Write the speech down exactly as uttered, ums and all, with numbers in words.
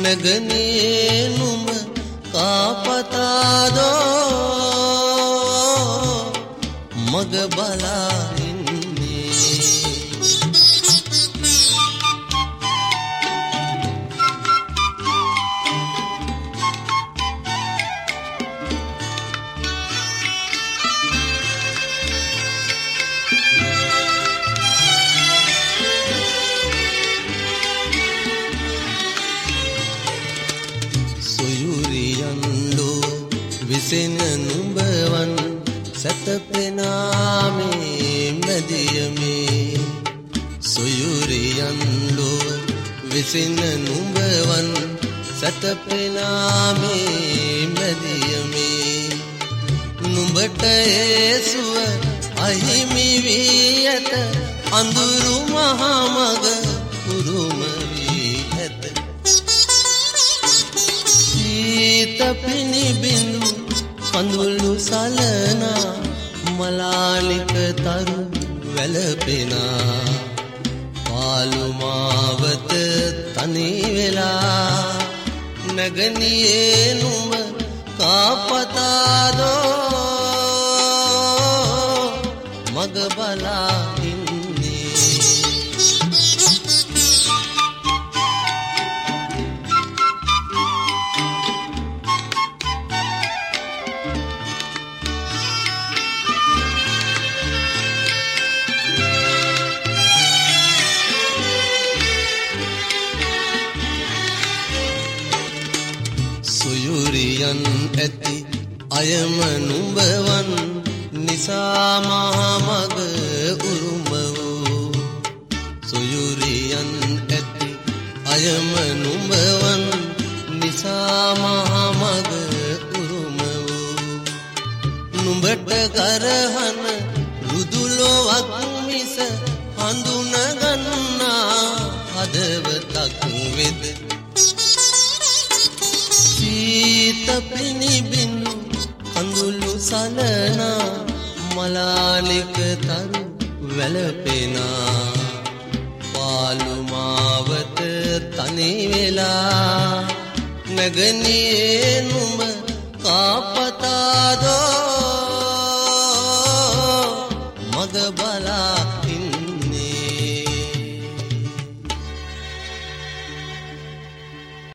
නගනේ නුඹ කාපතාදෝ මග බලා විසෙන නුඹවන් සතපෙනාමේ මැදියමේ සොයුරියන්ලෝ විසෙන නුඹවන් සතපෙනාමේ මැදියමේ නුඹට ඒසුව අහිමි වී ඇත අඳුරු මහමග උරුම වී ඇත සීත පිනිබිඳු කඳුළු සලනා මලාලික තරු වැළපෙනා පාළු මාවත තනි වෙලා නගනියේ නුඹ කාපතාදෝ මග බලා සොයුරියන් ඇති අයම නුඹවන් නිසා මහමග උරුම වූ සොයුරියන් ඇති අයම නුඹවන් නිසා මහමග උරුම වූ නුඹට කරහන රුදුලොවක් මිස හඳුන ගන්නා හදවතක් වෙද සීත පිනිබිඳු කඳුළු සලනා මලාලික තරු වැළපෙනා පාළු මාවත තනි වෙලා නගනියේ නුඹ කාපතාද